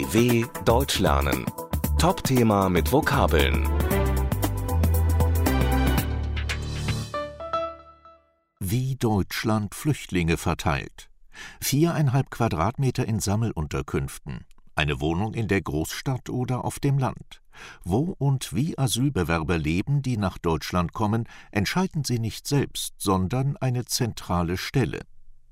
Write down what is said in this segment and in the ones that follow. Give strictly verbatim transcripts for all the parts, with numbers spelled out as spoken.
D W Deutsch lernen. Top-Thema mit Vokabeln. Wie Deutschland Flüchtlinge verteilt. Viereinhalb Quadratmeter in Sammelunterkünften. Eine Wohnung in der Großstadt oder auf dem Land. Wo und wie Asylbewerber leben, die nach Deutschland kommen, entscheiden sie nicht selbst, sondern eine zentrale Stelle.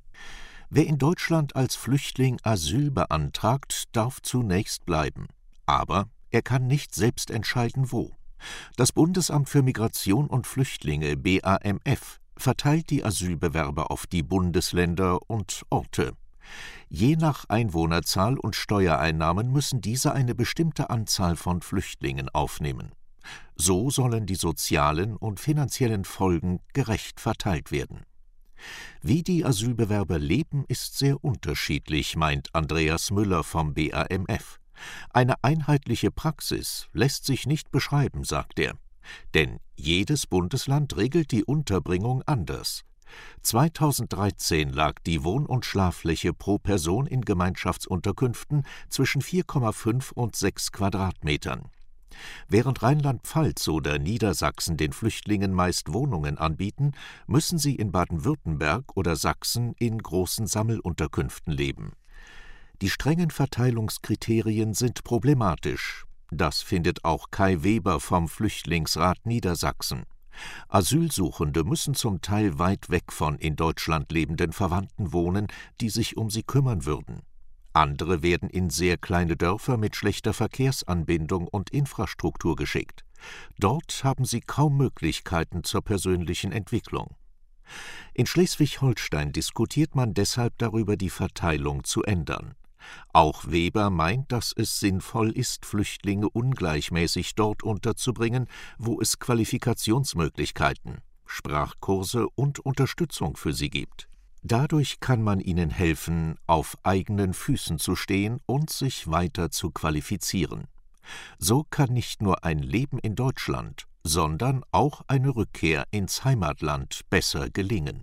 Wer in Deutschland als Flüchtling Asyl beantragt, darf zunächst bleiben. Aber er kann nicht selbst entscheiden, wo. Das Bundesamt für Migration und Flüchtlinge, B A M F, verteilt die Asylbewerber auf die Bundesländer und Orte. Je nach Einwohnerzahl und Steuereinnahmen müssen diese eine bestimmte Anzahl von Flüchtlingen aufnehmen. So sollen die sozialen und finanziellen Folgen gerecht verteilt werden. Wie die Asylbewerber leben, ist sehr unterschiedlich, meint Andreas Müller vom B A M F. Eine einheitliche Praxis lässt sich nicht beschreiben, sagt er. Denn jedes Bundesland regelt die Unterbringung anders. zweitausenddreizehn lag die Wohn- und Schlaffläche pro Person in Gemeinschaftsunterkünften zwischen vier Komma fünf und sechs Quadratmetern. Während Rheinland-Pfalz oder Niedersachsen den Flüchtlingen meist Wohnungen anbieten, müssen sie in Baden-Württemberg oder Sachsen in großen Sammelunterkünften leben. Die strengen Verteilungskriterien sind problematisch. Das findet auch Kai Weber vom Flüchtlingsrat Niedersachsen. Asylsuchende müssen zum Teil weit weg von in Deutschland lebenden Verwandten wohnen, die sich um sie kümmern würden. Andere werden in sehr kleine Dörfer mit schlechter Verkehrsanbindung und Infrastruktur geschickt. Dort haben sie kaum Möglichkeiten zur persönlichen Entwicklung. In Schleswig-Holstein diskutiert man deshalb darüber, die Verteilung zu ändern. Auch Weber meint, dass es sinnvoll ist, Flüchtlinge ungleichmäßig dort unterzubringen, wo es Qualifikationsmöglichkeiten, Sprachkurse und Unterstützung für sie gibt. Dadurch kann man ihnen helfen, auf eigenen Füßen zu stehen und sich weiter zu qualifizieren. So kann nicht nur ein Leben in Deutschland, sondern auch eine Rückkehr ins Heimatland besser gelingen.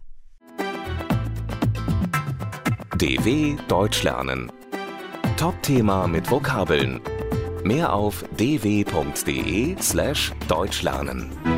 D W Deutsch lernen. Top-Thema mit Vokabeln. Mehr auf d w punkt d e slash deutsch lernen.